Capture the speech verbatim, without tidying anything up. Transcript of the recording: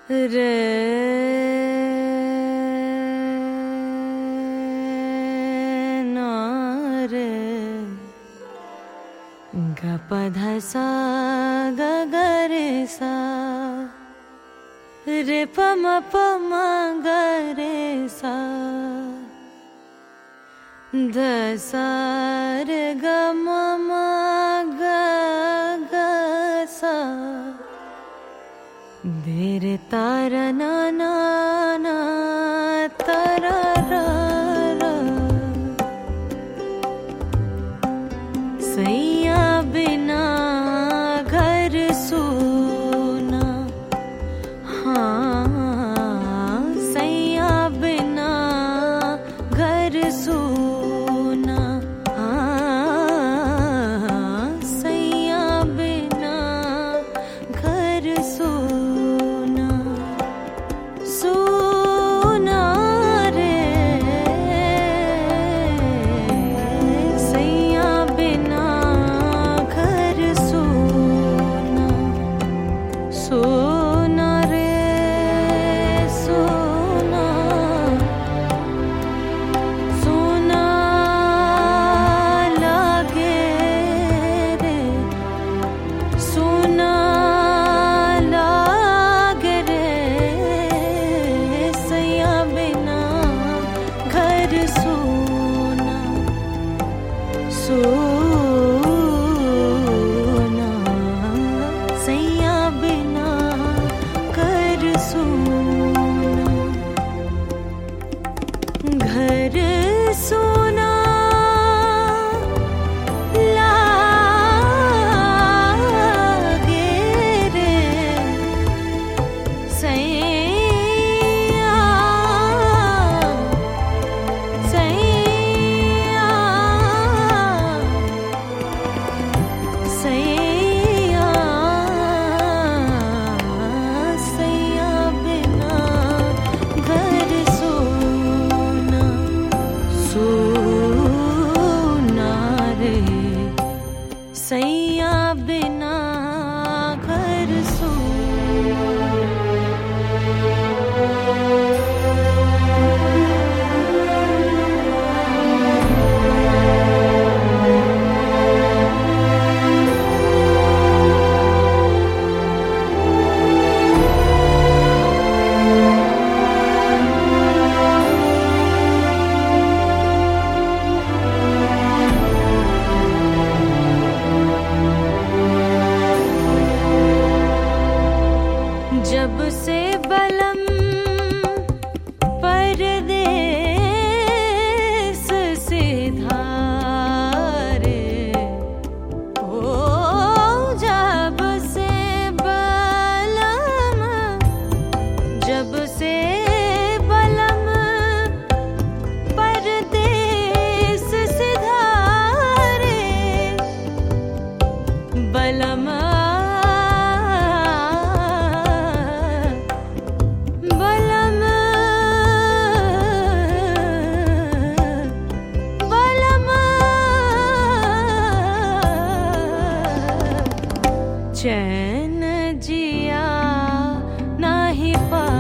रे ना रे ग प ध सा ग ग रे सा रे प म प म ग रे सा ध सा रे ग म म ग ग सा दे रे तारा ना ना ना तारा रा रा सैया बिना घर सूना हाँ सैया बिना घर सूना हाँ सैया बिना घर सूना सूना रे सैया बिना घर सूना सोना रे सोना सोना लागे रे सोना लागे रे सैया बिना घर सोना सोना सैया बिना घर सोना घर सोना लागे रे सैया सैया सैया सैया बिना घर सोना सोना रे सैया बिना घर सोना जब से बलम परदेस से धारे ओ जब से बलम जब से बलम परदेस से धारे बलम बलम बलम चैन जिया नाही पा